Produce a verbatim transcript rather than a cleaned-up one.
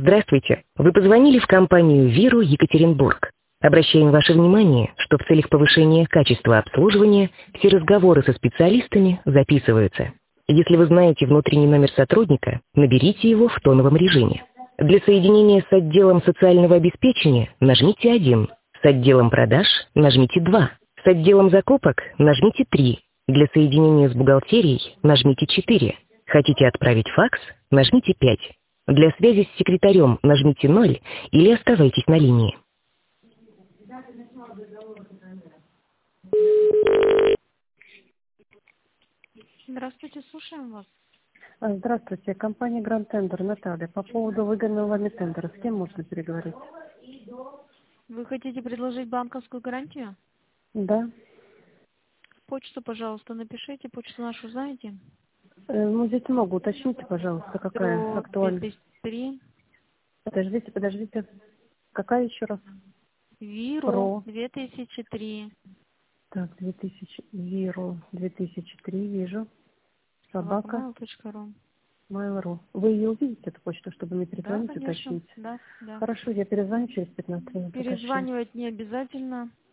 Здравствуйте. Вы позвонили в компанию «Виру Екатеринбург». Обращаем ваше внимание, что в целях повышения качества обслуживания все разговоры со специалистами записываются. Если вы знаете внутренний номер сотрудника, наберите его в тоновом режиме. Для соединения с отделом социального обеспечения нажмите один, с отделом продаж нажмите два, с отделом закупок нажмите три, для соединения с бухгалтерией нажмите четыре. Хотите отправить факс? Нажмите пять. Для связи с секретарем нажмите ноль или оставайтесь на линии. Здравствуйте, слушаем вас. А, Здравствуйте, компания Grand Tender, Наталья. По поводу выгодного вами тендера, с кем можно переговорить? Вы хотите предложить банковскую гарантию? Да. Почту, пожалуйста, напишите. Почту нашу знаете? Э, Ну, здесь могу, уточните, пожалуйста, какая Про актуальна. две тысячи три. Подождите, подождите. Какая еще раз? Виру Про. две тысячи три. Так, две тысячи. Виру две тысячи три, вижу. Собака. собака mail точка ру. Mail.ru. Вы ее увидите, эту почту, чтобы мне Да, перезвонить, конечно. уточнить? Да, да. Хорошо, я перезвоню через пятнадцать минут, уточню. Перезванивать не обязательно.